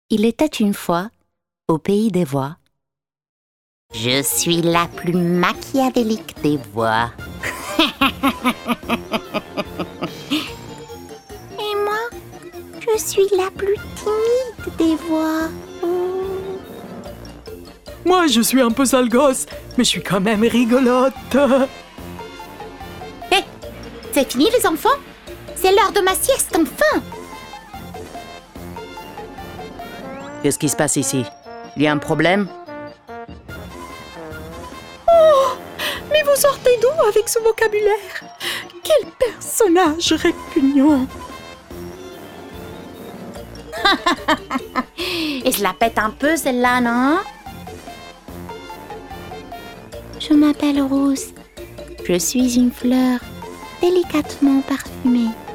Il était une fois, au pays des voix. Je suis la plus machiavélique des voix. Et moi, je suis la plus timide des voix. Moi, je suis un peu sale gosse, mais je suis quand même rigolote. Hé, c'est fini les enfants? C'est l'heure de ma sieste, enfin! Qu'est-ce qui se passe ici? Il y a un problème? Mais vous sortez d'où avec ce vocabulaire? Quel personnage répugnant! Et je la pète un peu celle-là, non? Je m'appelle Rose. Je suis une fleur délicatement parfumée.